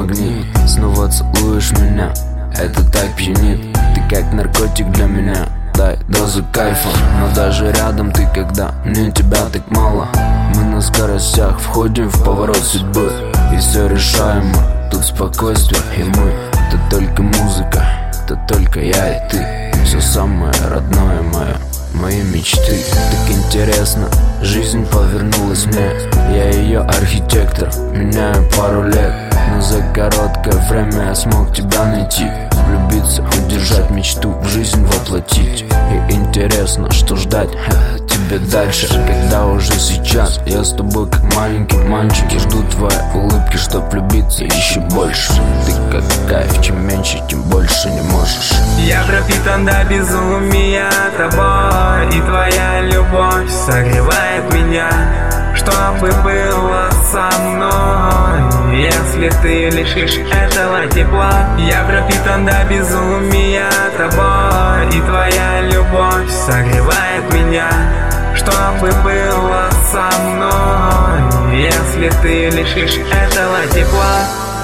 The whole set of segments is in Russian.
магнит. Снова целуешь меня, это так пьянит. Ты как наркотик для меня, дай дозу кайфа. Но даже рядом ты, когда мне тебя так мало. Мы на скоростях входим в поворот судьбы, и все решаемо, тут спокойствие и мы. Это только музыка, это только я и ты. Все самое родное мое, мои мечты. Так интересно, жизнь повернулась мне. Я ее архитектор, меняю пару лет. Но за короткое время я смог тебя найти. Влюбиться, удержать мечту, в жизнь воплотить. И интересно, что ждать тебе дальше, когда уже сейчас я с тобой как маленький мальчик. И жду твоей улыбки, чтоб влюбиться еще больше. Ты как кайф, чем меньше, тем больше не можешь. Я пропитан до безумия тобой, и твоя любовь согревает меня. Чтобы было со мной, если ты лишишь этого тепла. Я пропитан до безумия тобой, и твоя любовь согревает меня. Чтобы было со мной, если ты лишишь этого тепла.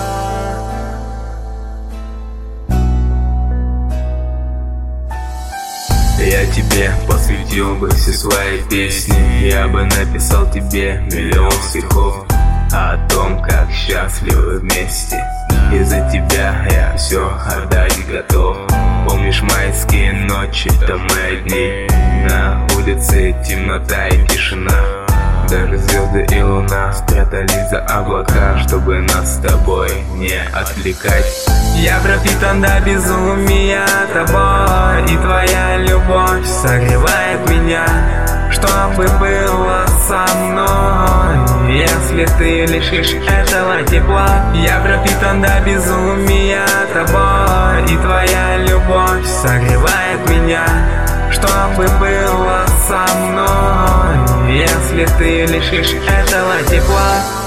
Я тебе посвятил бы все свои песни. Я бы написал тебе миллион стихов о том, как счастливы вместе. Из-за тебя я все отдать готов. Помнишь майские ночи, там мои дни. На улице темнота и тишина. Даже звезды и луна спрятались за облака, чтобы нас с тобой не отвлекать. Я пропитан до безумия тобой, и твоя любовь согревает меня. Чтобы было со мной, если ты лишишь этого тепла. Я пропитан до безумия тобой, и твоя любовь согревает меня. Чтобы было со мной, если ты лишишь этого тепла.